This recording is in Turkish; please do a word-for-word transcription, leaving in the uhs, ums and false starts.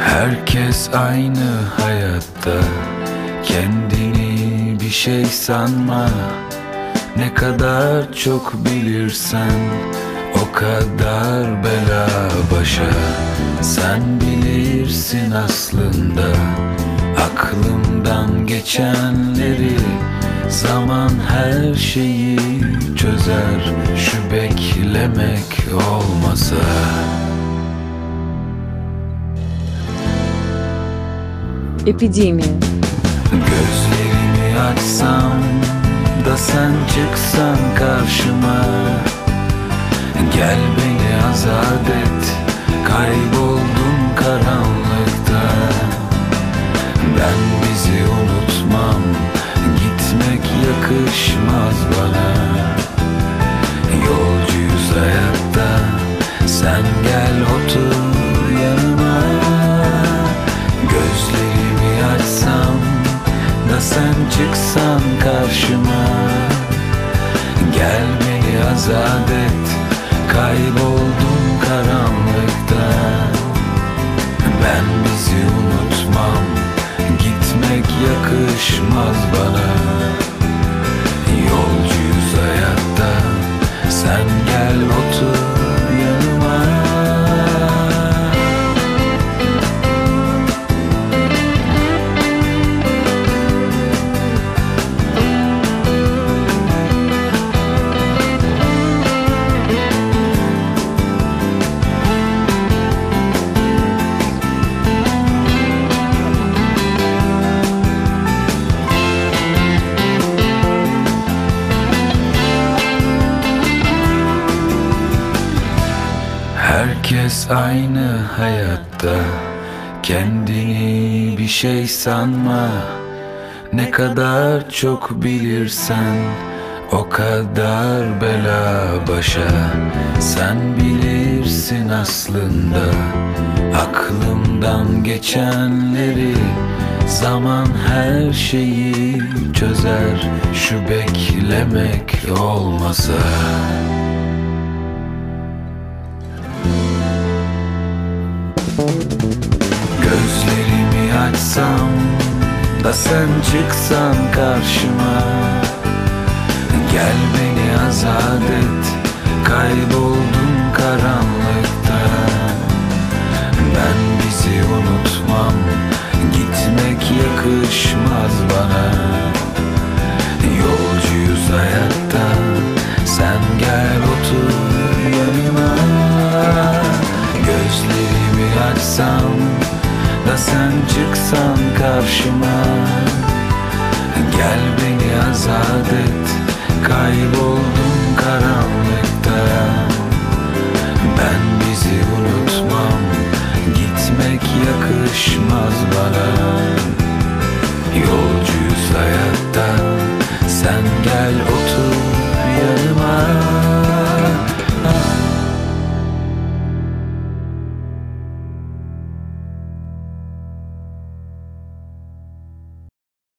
Herkes aynı hayatta, kendini bir şey sanma. Ne kadar çok bilirsen o kadar bela başa. Sen bilirsin aslında aklımdan geçenleri. Zaman her şeyi çözer, şu beklemek olmasa. Epidemia. Gözlerimi açsam da sen çıksan karşıma. Gel beni azat et, kayboldum karanlıkta. Ben bizi unutmam, gitmek yakışmaz bana. Yolcuyuz hayatta, sen gel otur yanıma. Gözlerimi açsam da sen çıksan karşıma. Gel beni azat et, kayboldum karanlıkta. Ben bizi unutmam, gitmek yakışmaz bana. Yolcuyuz hayatta, sen gel otur yanıma. Herkes aynı hayatta, kendini bir şey sanma. Ne kadar çok bilirsen o kadar bela başa. Sen bilirsin aslında aklımdan geçenleri. Zaman her şeyi çözer, şu beklemek olmasa. Gözlerimi açsam da sen çıksan karşıma. Gel beni azat et, kayboldum karanlıkta. Ben bizi unutmam, gitmek yakışmaz bana. Yolcuyuz hayatta, sen gel otur yanıma. Gözlerimi açsam da sen çıksan karşıma. Gel beni azat et, kayboldum karanlıkta. Ben bizi unutmam, gitmek yakışmaz bana. Yolcuyuz hayatta, sen gel otur yanıma.